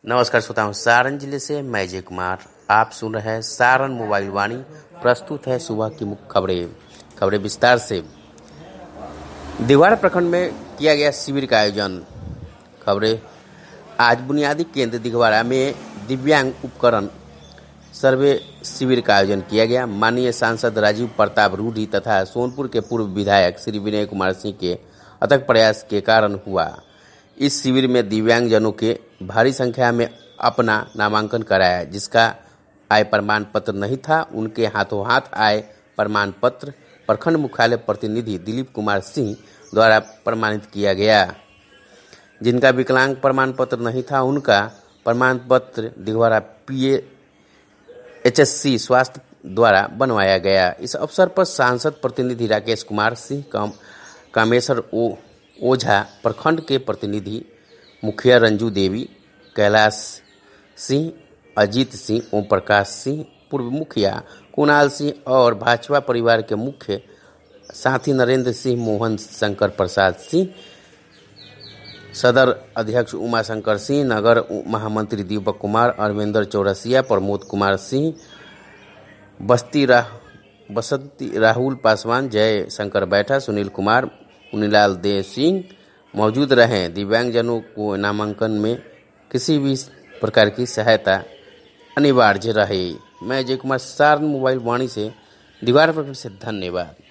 नमस्कार श्रोताओं, सारण जिले से मैं जय कुमार। आप सुन रहे हैं सारण मोबाइल वाणी। प्रस्तुत है सुबह की मुख्य खबरें विस्तार से। दिघवाड़ा प्रखंड में किया गया शिविर का आयोजन। खबरें। आज बुनियादी केंद्र दिघवाड़ा में दिव्यांग उपकरण सर्वे शिविर का आयोजन किया गया। माननीय सांसद राजीव प्रताप रूडी तथा सोनपुर के पूर्व विधायक श्री विनय कुमार सिंह के अथक प्रयास के कारण हुआ। इस शिविर में दिव्यांगजनों के भारी संख्या में अपना नामांकन कराया। जिसका आय प्रमाण पत्र नहीं था, उनके हाथों हाथ आय प्रमाण पत्र प्रखंड मुख्यालय प्रतिनिधि दिलीप कुमार सिंह द्वारा प्रमाणित किया गया। जिनका विकलांग प्रमाण पत्र नहीं था, उनका प्रमाण पत्र दिघवाड़ा PHSC स्वास्थ्य द्वारा बनवाया गया। इस अवसर पर सांसद प्रतिनिधि राकेश कुमार सिंह, कामेश्वर ओझा, प्रखंड के प्रतिनिधि मुखिया रंजू देवी, कैलाश सिंह, अजीत सिंह, ओम प्रकाश सिंह, पूर्व मुखिया कुणाल सिंह और भाजपा परिवार के मुख्य साथी नरेंद्र सिंह, मोहन शंकर प्रसाद सिंह, सदर अध्यक्ष उमा शंकर सिंह, नगर महामंत्री दीपक कुमार, अरविंदर चौरसिया, प्रमोद कुमार सिंह, बसंती राहुल पासवान, जय शंकर बैठा, सुनील कुमार, मुनीलाल देव सिंह मौजूद रहे। दिव्यांगजनों को नामांकन में किसी भी प्रकार की सहायता अनिवार्य रहे। मैं जय कुमार, सारण मोबाइल वाणी से दिघवाड़ा प्रखंड से धन्यवाद।